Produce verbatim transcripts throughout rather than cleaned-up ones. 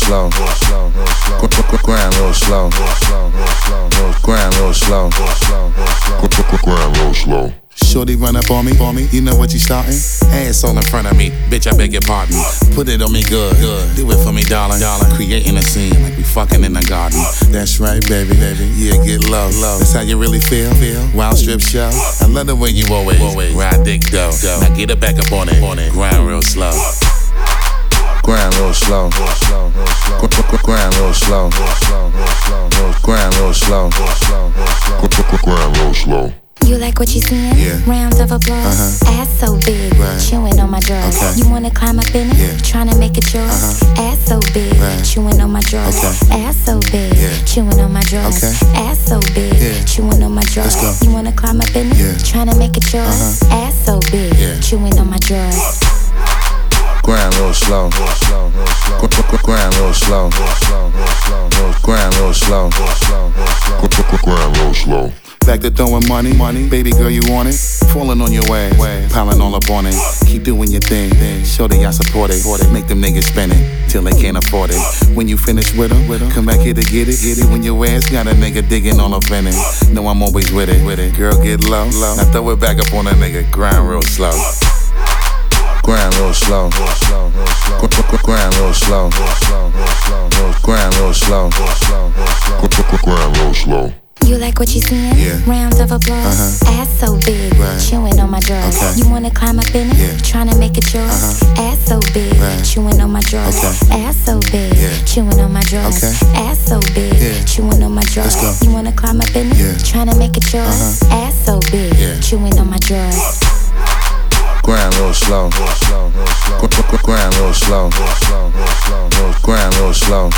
slow. Grind real slow. Grind real slow. Grind real slow. Shorty run up on me, on me, you know what you starting? Ass all in front of me, bitch, I beg your pardon. Put it on me good, good. Do it for me, darling, darling. Creating a scene like we fucking in the garden. That's right, baby, baby. Yeah, get low, low. That's how you really feel, feel. Wild strip show. I love the way you always, always ride dick dough. Now get it back up on it, on it. Grind real slow. Grind real slow. Grind real slow. Grind real slow. Grind real slow. You like what you seeing? Yeah. Rounds of applause. Uh-huh. Ass so big, Right. chewing on my drugs. Okay. You wanna climb up in it? Yeah. Tryna make it yours. Uh-huh. Ass so big, Right. chewing on my drugs. Okay. Ass so big, Yeah. chewing on my drugs. Okay. Ass so big, Yeah. chewing on my drugs. Let's go. You wanna climb up in it? Yeah. Tryna make it yours. Uh-huh. Ass so big, Yeah. chewing on my drugs. Grind real slow. Grind real slow. Grind real slow. Grind real slow. Back to throwing money, money. Baby girl, you want it? Falling on your way, piling all up on it. Keep doing your thing, shorty, I support it. Make them niggas spend it till they can't afford it. When you finish with them, come back here to get it. Get it when your ass got a nigga digging all up in it. No, I'm always with it. With it. Girl, get low, low. Now throw it back up on a nigga. Grind real slow. Grind real slow. Grind real slow. Grind real slow. Grind real slow. You like what you seeing? Yeah. Rounds of applause. Uh-huh. Ass so big, Right. chewing on my drugs. Okay. You wanna climb up in it? Yeah. Tryna make it yours. Uh-huh. Ass so big, Right. chewing on my drugs. Okay. Ass so big, Yeah. chewing on my drugs. Okay. Ass so big, Yeah. chewing on my drugs. Let's go. You wanna climb up in it? Yeah. Tryna make it yours. Uh-huh. Ass so big, Yeah. chewing on my drugs. Grind real slow. Grind real slow. Grind real slow.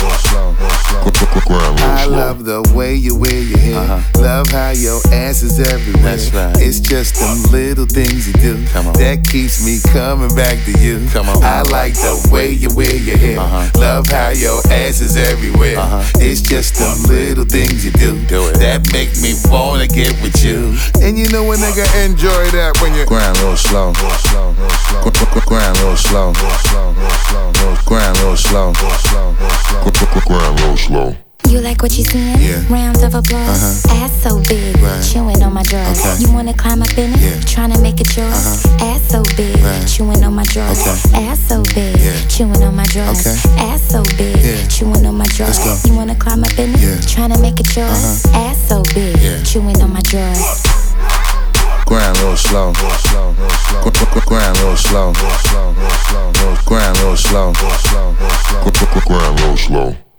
I love the way you wear your hair. Uh-huh. Love how your ass is everywhere. That's right. It's just them little things you do Come on. that keeps me coming back to you. Come on. I like the way you wear your hair. Uh-huh. Love how your ass is everywhere. Uh-huh. It's just them little things you do, Do it. that make me wanna get with you. And you know a nigga enjoy that when you Grind real slow. Grind real slow. Grind real slow. Grind real slow. You like what you seeing? Yeah. Rounds of applause. Uh-huh. Ass so big, Right. chewing on my drugs. Okay. You wanna climb up in it? Yeah. Tryna make it yours. Uh-huh. Ass so big, Right. chewing on my drugs. Okay. Ass so big, Yeah. chewing on my drugs. Okay. Ass so big, Yeah. chewing on my drugs. Let's go. You wanna climb up in it? Yeah. Tryna make it yours. Uh-huh. Ass so big, Yeah. chewing on my drugs. Grind real slow. Grind real slow. Grind real slow. Grind real slow.